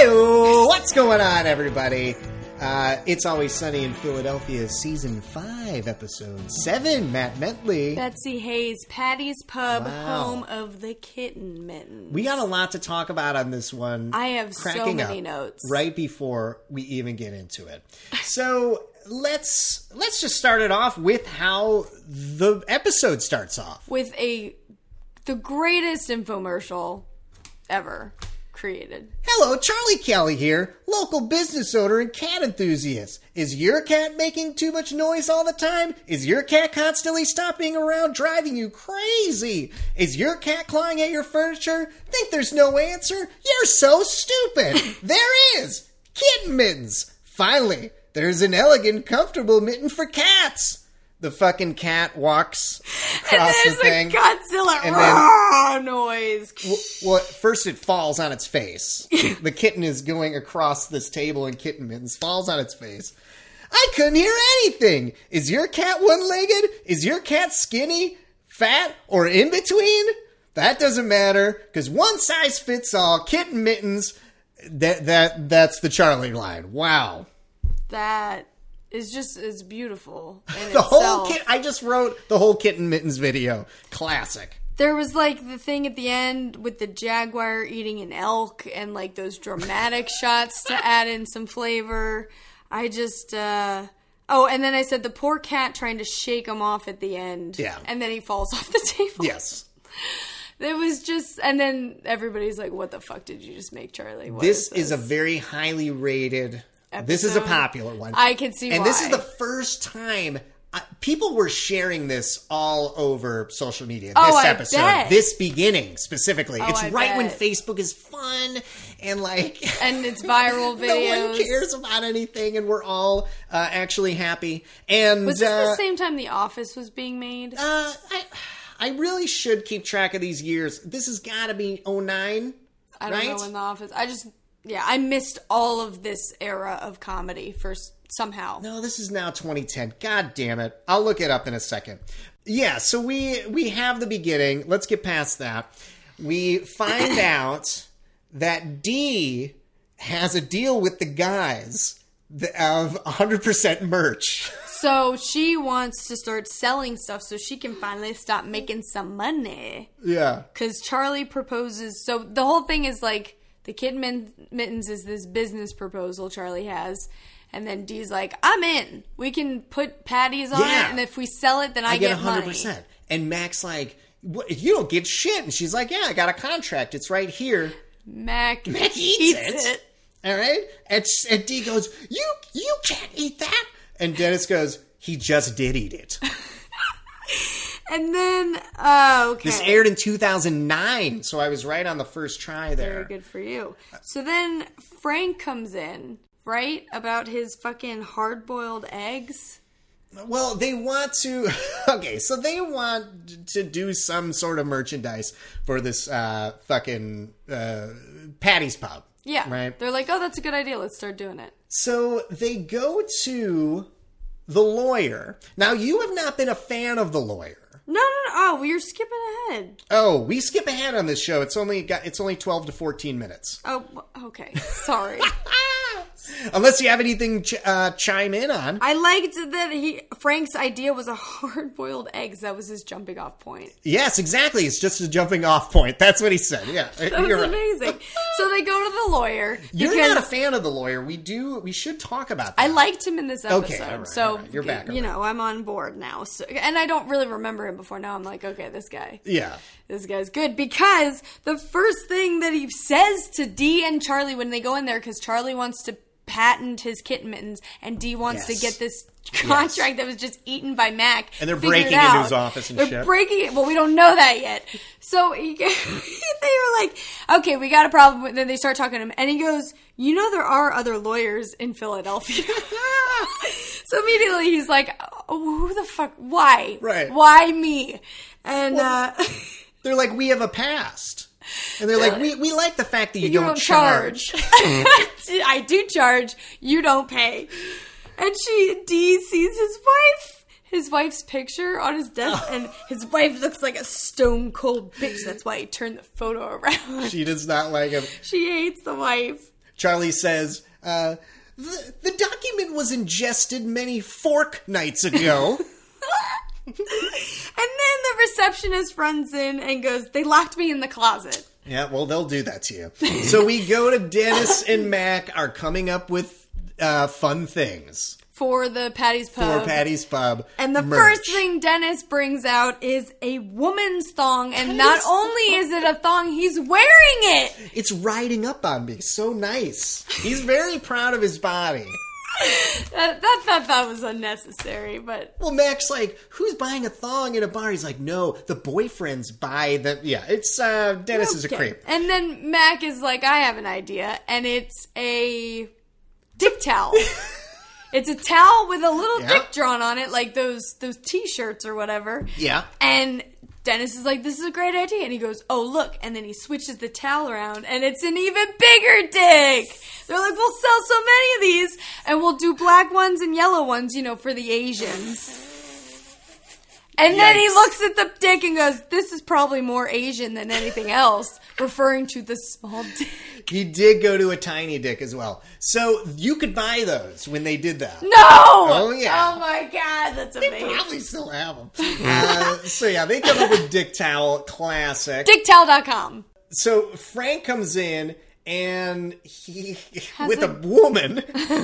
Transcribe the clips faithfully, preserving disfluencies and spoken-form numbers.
Hi, what's going on, everybody? Uh, It's Always Sunny in Philadelphia, Season five, Episode seven. Matt Bentley. Betsy Hayes, Patty's Pub, Wow. home of the kitten mittens. We got a lot to talk about on this one. I have so cracking many up notes. Right before we even get into it. So let's let's just start it off with how the episode starts off. With a the greatest infomercial ever created. Hello, Charlie Kelly here, local business owner and cat enthusiast. Is your cat making too much noise all the time? Is your cat constantly stopping around driving you crazy? Is your cat clawing at your furniture? Think there's no answer? You're so stupid. There is. Kitten mittens. Finally, there's an elegant, comfortable mitten for cats. The fucking cat walks across And the there's thing. a Godzilla and roar noise. Well, at first it falls on its face. The kitten is going across this table in kitten mittens, falls on its face. I couldn't hear anything. Is your cat one-legged? Is your cat skinny, fat, or in between? That doesn't matter, because one size fits all. Kitten mittens, that that that's the Charlie line. Wow. That is just is beautiful in The itself. whole kit. I just wrote the whole kitten mittens video. Classic. There was like the thing at the end with the jaguar eating an elk and like those dramatic shots to add in some flavor. I just, uh, oh, and then I said the poor cat trying to shake him off at the end. Yeah. And then he falls off the table. Yes. It was just, and then everybody's like, what the fuck did you just make, Charlie? What This is, is a very highly rated... This is a Episode? popular one. I can see and why. this is the first time uh, people were sharing this all over social media. This Oh, I episode, bet. this beginning specifically. Oh, it's I right when bet. Facebook is fun and like And it's viral no videos. one cares about anything, and we're all uh, actually happy. And Was this uh, the same time The Office was being made? uh, I, I really should keep track of these years. This has got to be oh nine, I don't right? know when The Office. I just, yeah, I missed all of this era of comedy for s- somehow. No, this is now twenty ten. God damn it. I'll look it up in a second. Yeah, so we we have the beginning. Let's get past that. We find out that Dee has a deal with the guys of one hundred percent merch. So she wants to start selling stuff so she can finally stop making some money. Yeah. Because Charlie proposes. So the whole thing is like the Kid Min- Mittens is this business proposal Charlie has. And then Dee's like, I'm in. We can put patties on Yeah. it. And if we sell it, then I, I get get one hundred percent. money. And Mac's like, what, you don't get shit. And she's like, yeah, I got a contract. It's right here. Mac, Mac eats, eats it. it. All right? And, and Dee goes, you you can't eat that. And Dennis goes, he just did eat it. And then, oh, okay. This aired in two thousand nine, so I was right on the first try there. Very good for you. So then Frank comes in, right? About his fucking hard-boiled eggs. Well, they want to... Okay, so they want to do some sort of merchandise for this uh, fucking uh, Patty's Pub. Yeah. Right? They're like, oh, that's a good idea. Let's start doing it. So they go to the lawyer. Now, you have not been a fan of the lawyer. No, no, no. Oh, well, you're skipping ahead. Oh, we skip ahead on this show. It's only got it's only twelve to fourteen minutes. Oh, okay. Sorry. Unless you have anything ch- uh, chime in on. I liked that he Frank's idea was a hard-boiled eggs. That was his jumping off point. Yes, exactly. It's just a jumping off point. That's what he said. Yeah, That was you're right. amazing. So they go to the lawyer. You're because not a fan of the lawyer. We do. We should talk about that. I liked him in this episode. Okay, all right, so all right. You're back, all You right. know, I'm on board now. So, and I don't really remember him before. Now I'm like, okay, this guy. Yeah. This guy's good because the first thing that he says to Dee and Charlie when they go in there, because Charlie wants to patent his kitten mittens and Dee wants Yes. to get this contract Yes. that was just eaten by Mac. And they're figured breaking out. into his office and they're shit. breaking it. Well, we don't know that yet. So he, they were like, okay, we got a problem. And then they start talking to him. And he goes, you know there are other lawyers in Philadelphia. So immediately he's like, oh, who the fuck? Why? Right. Why me? And Well, uh, They're like, we have a past. And they're like, we, we like the fact that you, you don't, don't charge. charge. I do charge. You don't pay. And she, Dee sees his wife, his wife's picture on his desk, and his wife looks like a stone cold bitch. That's why he turned the photo around. She does not like him. She hates the wife. Charlie says, uh, the, the document was ingested many fork nights ago. And then the receptionist runs in and goes, they locked me in the closet. Yeah, well, they'll do that to you. So we go to Dennis and Mac are coming up with uh, fun things. For the Patty's Pub. For Patty's Pub. And the merch. first thing Dennis brings out is a woman's thong. And Patty's not only is it a thong, he's wearing it. It's riding up on me. So nice. He's very proud of his body. That, that, that, that was unnecessary, but... Well, Mac's like, who's buying a thong in a bar? He's like, no, the boyfriends buy the... Yeah, it's... Uh, Dennis okay. is a creep. And then Mac is like, I have an idea, and it's a dick towel. It's a towel with a little yeah. dick drawn on it, like those those T-shirts or whatever. Yeah. And Dennis is like, this is a great idea. And he goes, oh, look. And then he switches the towel around, and it's an even bigger dick. They're like, we'll sell so many of these, and we'll do black ones and yellow ones, you know, for the Asians. And Yikes. Then he looks at the dick and goes, this is probably more Asian than anything else, referring to the small dick. He did go to a tiny dick as well. So you could buy those when they did that. No! Oh, yeah. Oh, my God. That's amazing. They probably still have them. uh, so, yeah, they come up with Dick Towel. Classic. dick towel dot com. So Frank comes in, and he, Has with a, a woman.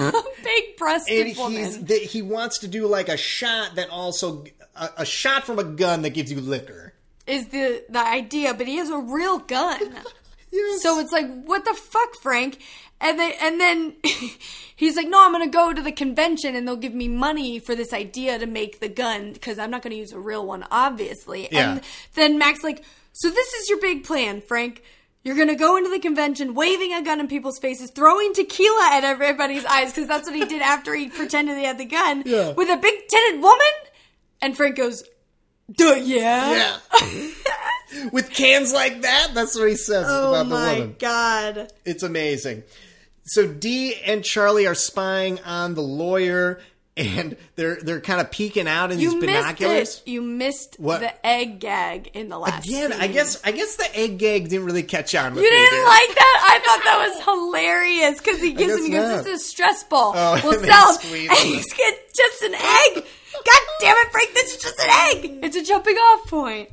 Big-breasted and woman. He's, the, he wants to do, like, a shot that also... A, a shot from a gun that gives you liquor. Is the, the idea, but he has a real gun. Yes. So it's like, what the fuck, Frank? And they, and then he's like, no, I'm going to go to the convention and they'll give me money for this idea to make the gun because I'm not going to use a real one, obviously. Yeah. And then Mac's like, so this is your big plan, Frank. You're going to go into the convention waving a gun in people's faces, throwing tequila at everybody's eyes because that's what he did after he pretended he had the gun yeah. with a big-titted woman? And Frank goes, duh, yeah. Yeah. With cans like that? That's what he says oh about the woman. Oh, my God. It's amazing. So Dee and Charlie are spying on the lawyer, and they're they're kind of peeking out in you these binoculars. Missed it. You missed what? The egg gag in the last Again, scene. I guess I guess the egg gag didn't really catch on with You me. didn't Did. like that? I thought that was hilarious because he gives him, he goes, not. this is a stress ball. Oh, we'll they sell squeeze and it. he's get just an egg. God damn it, Frank, this is just an egg. It's a jumping off point.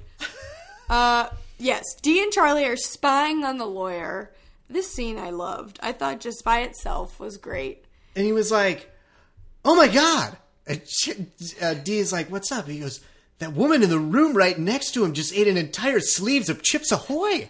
Uh, yes, Dee and Charlie are spying on the lawyer. This scene I loved. I thought just by itself was great. And he was like, oh my God. And uh, Dee is like, what's up? He goes, that woman in the room right next to him just ate an entire sleeves of Chips Ahoy.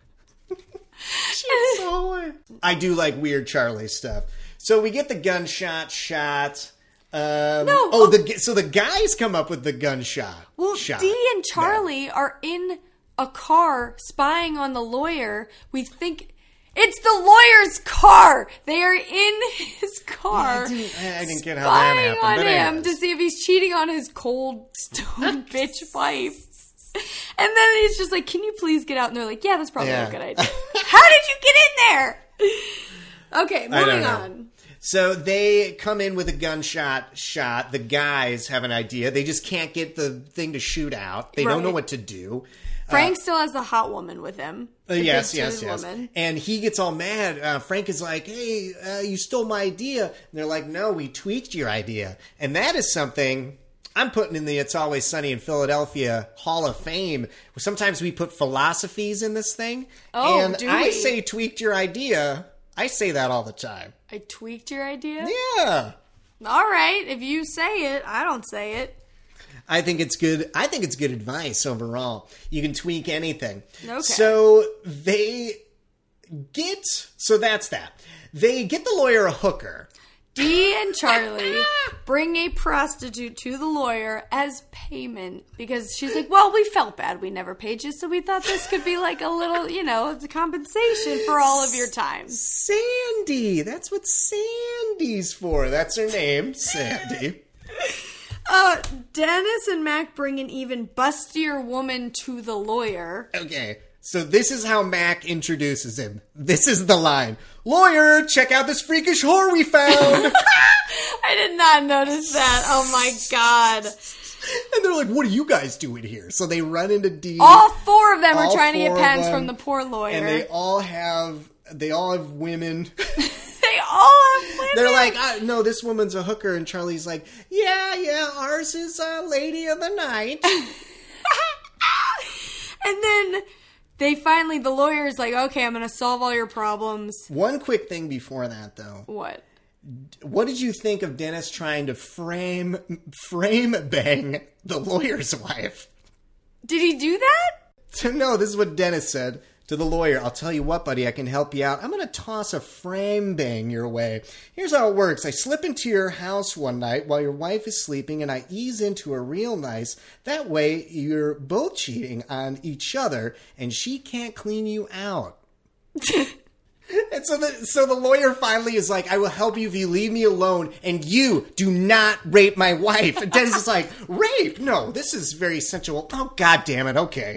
Chips Ahoy. I do like weird Charlie stuff. So we get the gunshot shot. Um, no. Oh, the so the guys come up with the gunshot. Well, shot. Dee and Charlie yeah. are in a car spying on the lawyer. We think it's the lawyer's car. They are in his car. Yeah, I, didn't, I didn't get how that happened. On but him anyways. to see if he's cheating on his cold stone bitch wife. And then he's just like, "Can you please get out?" And they're like, "Yeah, that's probably yeah. a good idea." How did you get in there? Okay, moving on. So they come in with a gunshot shot. The guys have an idea. They just can't get the thing to shoot out. They right. don't know what to do. Frank uh, still has the hot woman with him. Uh, yes, yes, yes. Woman. And he gets all mad. Uh, Frank is like, hey, uh, you stole my idea. And they're like, no, we tweaked your idea. And that is something I'm putting in the It's Always Sunny in Philadelphia Hall of Fame. Sometimes we put philosophies in this thing. Oh, and do I we? say tweaked your idea. I say that all the time. I tweaked your idea? Yeah. All right. If you say it, I don't say it. I think it's good. I think it's good advice overall. You can tweak anything. Okay. So they get, so that's that. They get the lawyer a hooker. Dee and Charlie bring a prostitute to the lawyer as payment because she's like, well, we felt bad we never paid you, so we thought this could be like a little, you know, it's a compensation for all of your time. Sandy. That's what Sandy's for. That's her name, Sandy. Uh, Dennis and Mac bring an even bustier woman to the lawyer. Okay. So this is how Mac introduces him. This is the line. Lawyer, check out this freakish whore we found. I did not notice that. Oh my God. And they're like, what are you guys doing here? So they run into Dee. All four of them All are trying to get four of pens them, from the poor lawyer. And they all have they all have women. They all have women. They're like, uh, no, this woman's a hooker. And Charlie's like, yeah, yeah, ours is a lady of the night. And then they finally, the lawyer's like, okay, I'm going to solve all your problems. One quick thing before that, though. What? What did you think of Dennis trying to frame frame bang the lawyer's wife? Did he do that? No, this is what Dennis said to the lawyer. I'll tell you what, buddy, I can help you out. I'm going to toss a frame bang your way. Here's how it works. I slip into your house one night while your wife is sleeping, and I ease into her real nice. That way, you're both cheating on each other, and she can't clean you out. And so the, so the lawyer finally is like, I will help you if you leave me alone, and you do not rape my wife. And Dennis is like, rape? No, this is very sensual. Oh, God damn it. Okay.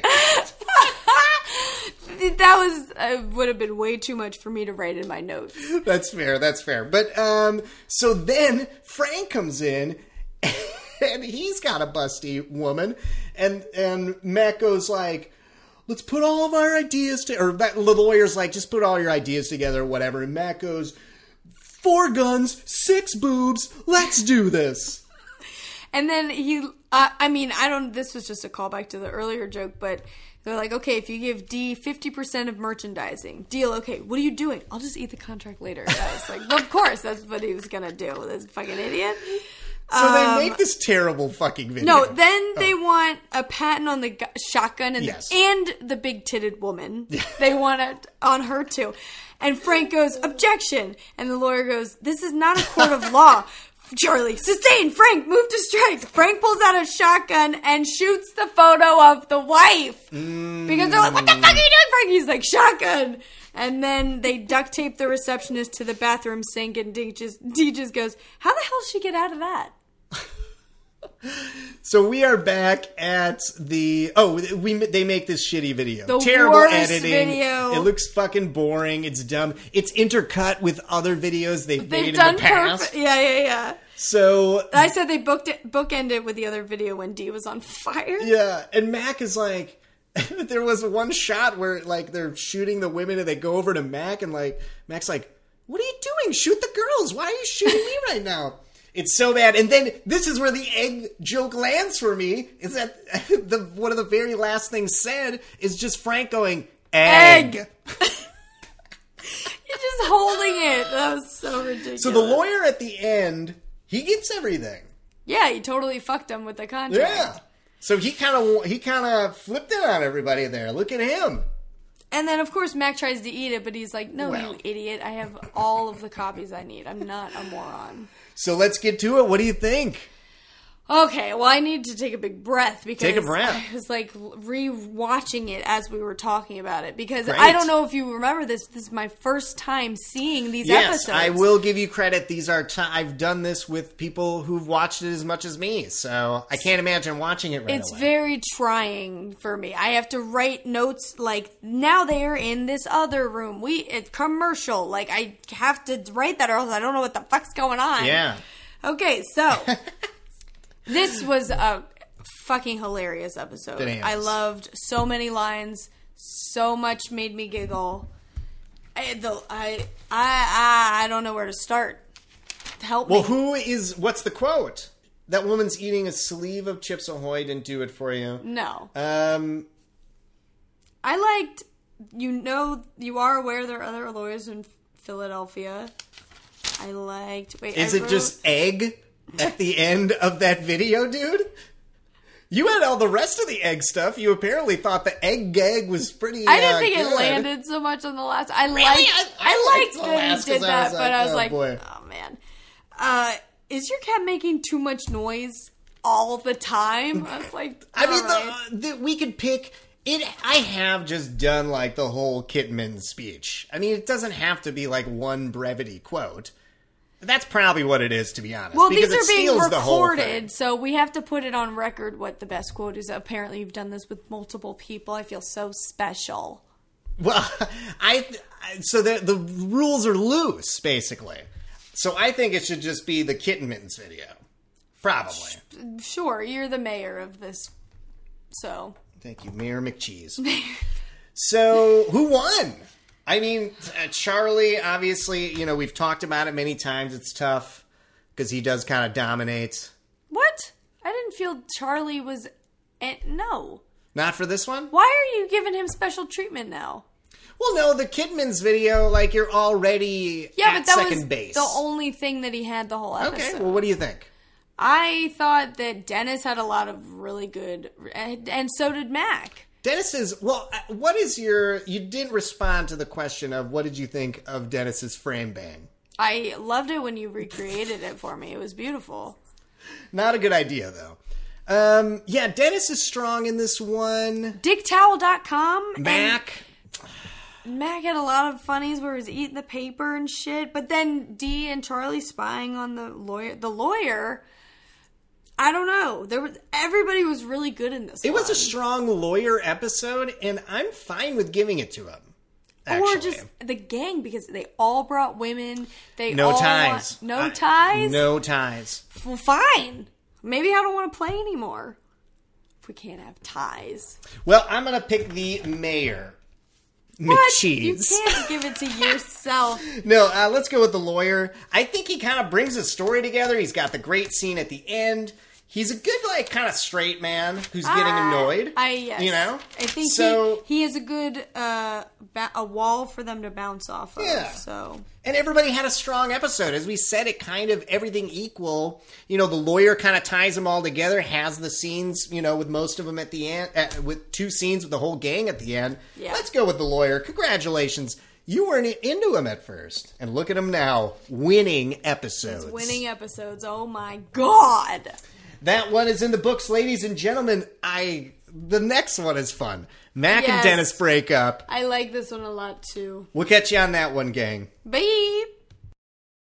That was uh, would have been way too much for me to write in my notes. That's fair. That's fair. But um, so then Frank comes in, and he's got a busty woman, and and Matt goes like, "Let's put all of our ideas to," or that, the lawyer's like, "Just put all your ideas together, or whatever." And Matt goes, "Four guns, six boobs. Let's do this." And then he, uh, I mean, I don't. This was just a callback to the earlier joke, but. They're like, okay, if you give D fifty percent of merchandising, deal, okay, what are you doing? I'll just eat the contract later. I was like, of course, that's what he was going to do, this fucking idiot. So um, they make this terrible fucking video. No, then oh. they want a patent on the gu- shotgun and, yes. the, and the big-titted woman. They want it on her, too. And Frank goes, objection. And the lawyer goes, this is not a court of law. Charlie, sustain, Frank, move to strike. Frank pulls out a shotgun and shoots the photo of the wife. Mm. Because they're like, what the fuck are you doing, Frank? He's like, shotgun. And then they duct tape the receptionist to the bathroom sink, and Dee just, Dee just goes, how the hell did she get out of that? So we are back at the oh we they make this shitty video. The Terrible worst editing. Video. It looks fucking boring. It's dumb. It's intercut with other videos they've, they've made done in the past. Perf- yeah, yeah, yeah. So I said they booked it, bookended it with the other video when Dee was on fire. Yeah, and Mac is like, there was one shot where like they're shooting the women and they go over to Mac and like Mac's like, "What are you doing? Shoot the girls! Why are you shooting me right now?" It's so bad. And then this is where the egg joke lands for me, is that the one of the very last things said is just Frank going, egg. egg. You're just holding it. That was so ridiculous. So the lawyer at the end, he gets everything. Yeah, he totally fucked him with the contract. Yeah. So he kind of he kind of flipped it on everybody there. Look at him. And then, of course, Mac tries to eat it, but he's like, no, well. you idiot. I have all of the copies I need. I'm not a moron. So let's get to it. What do you think? Okay, well, I need to take a big breath because take a breath. I was like re-watching it as we were talking about it because Great. I don't know if you remember this. This is my first time seeing these yes, episodes. Yes, I will give you credit. These are t- I've done this with people who've watched it as much as me, so I can't imagine watching it right It's away. very trying for me. I have to write notes like now they're in this other room. We it's commercial. Like I have to write that or else I don't know what the fuck's going on. Yeah. Okay, so this was a fucking hilarious episode. Bananas. I loved so many lines. So much made me giggle. I, the, I, I, I don't know where to start. Help well, me. Well, who is... What's the quote? That woman's eating a sleeve of Chips Ahoy didn't do it for you. No. Um, I liked... You know, you are aware there are other lawyers in Philadelphia. I liked... Wait, Is I it wrote, just egg at the end of that video, dude? You had all the rest of the egg stuff. You apparently thought the egg gag was pretty I didn't uh, think good. it landed so much on the last... I really? liked, I, I, I liked liked that he did that, like, but I was oh, like, boy. oh, man. Uh, is your cat making too much noise all the time? I was like, I mean, right. the, the, we could pick... It. I have just done, like, the whole Kitman speech. I mean, it doesn't have to be, like, one brevity quote. That's probably what it is, to be honest. Well, because these are being recorded, so we have to put it on record what the best quote is. Apparently, you've done this with multiple people. I feel so special. Well, I... So the, the rules are loose, basically. So I think it should just be the Kitten Mittens video. Probably. Sure, you're the mayor of this, so... Thank you, Mayor McCheese. So, who won? I mean, uh, Charlie, obviously, you know, we've talked about it many times. It's tough because he does kind of dominate. What? I didn't feel Charlie was... Eh, no. Not for this one? Why are you giving him special treatment now? Well, no, the Kidman's video, like, you're already yeah, at but that second was base. the only thing that he had the whole episode. Okay, well, what do you think? I thought that Dennis had a lot of really good... And, and so did Mac. Dennis is... Well, what is your... You didn't respond to the question of what did you think of Dennis's frame bang? I loved it when you recreated it for me. It was beautiful. Not a good idea, though. Um, yeah, Dennis is strong in this one. Dick Towel dot com. Mac... Mac had a lot of funnies where he was eating the paper and shit, but then Dee and Charlie spying on the lawyer. The lawyer, I don't know. There was everybody was really good in this. It one. was a strong lawyer episode, and I'm fine with giving it to him. Actually. Or just the gang, because they all brought women. They no all ties. Want, no I, ties. No ties. Well, fine. Maybe I don't want to play anymore if we can't have ties. Well, I'm gonna pick the mayor. What? McCheese. You can't give it to yourself. No, uh, let's go with the lawyer. I think he kind of brings his story together. He's got the great scene at the end. He's a good, like, kind of straight man who's getting uh, annoyed. I yes. You know? I think so, he, he is a good, uh, ba- a wall for them to bounce off of. Yeah. So. And everybody had a strong episode. As we said, it kind of, everything equal. You know, the lawyer kind of ties them all together, has the scenes, you know, with most of them at the end, uh, with two scenes with the whole gang at the end. Yeah. Let's go with the lawyer. Congratulations. You weren't into him at first. And look at him now, winning episodes. It's winning episodes. Oh my God. That one is in the books, ladies and gentlemen. I the next one is fun. Mac yes. and Dennis break up. I like this one a lot too. We'll catch you on that one, gang. Bye.